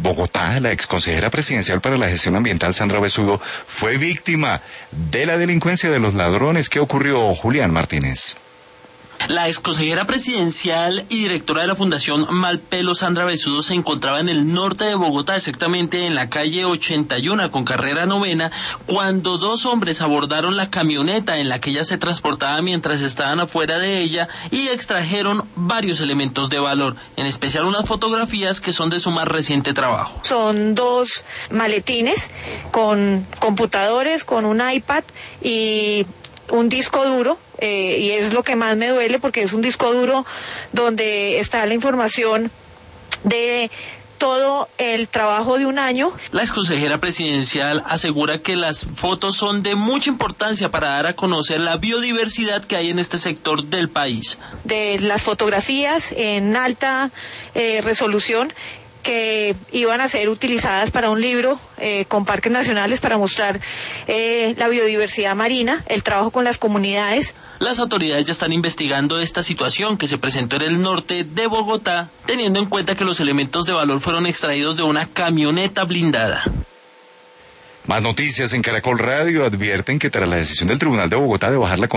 Bogotá, la exconsejera presidencial para la gestión ambiental, Sandra Besugo, fue víctima de la delincuencia de los ladrones. ¿Qué ocurrió, Julián Martínez? La exconsejera presidencial y directora de la Fundación Malpelo, Sandra Besugo, se encontraba en el norte de Bogotá, exactamente en la calle 81 con carrera 9, cuando dos hombres abordaron la camioneta en la que ella se transportaba mientras estaban afuera de ella y extrajeron varios elementos de valor, en especial unas fotografías que son de su más reciente trabajo. Son dos maletines con computadores, con un iPad y un disco duro, y es lo que más me duele porque es un disco duro donde está la información de todo el trabajo de un año. La exconsejera presidencial asegura que las fotos son de mucha importancia para dar a conocer la biodiversidad que hay en este sector del país. De las fotografías en alta resolución que iban a ser utilizadas para un libro con parques nacionales para mostrar la biodiversidad marina, el trabajo con las comunidades. Las autoridades ya están investigando esta situación que se presentó en el norte de Bogotá, teniendo en cuenta que los elementos de valor fueron extraídos de una camioneta blindada. Más noticias en Caracol Radio advierten que tras la decisión del Tribunal de Bogotá de bajar la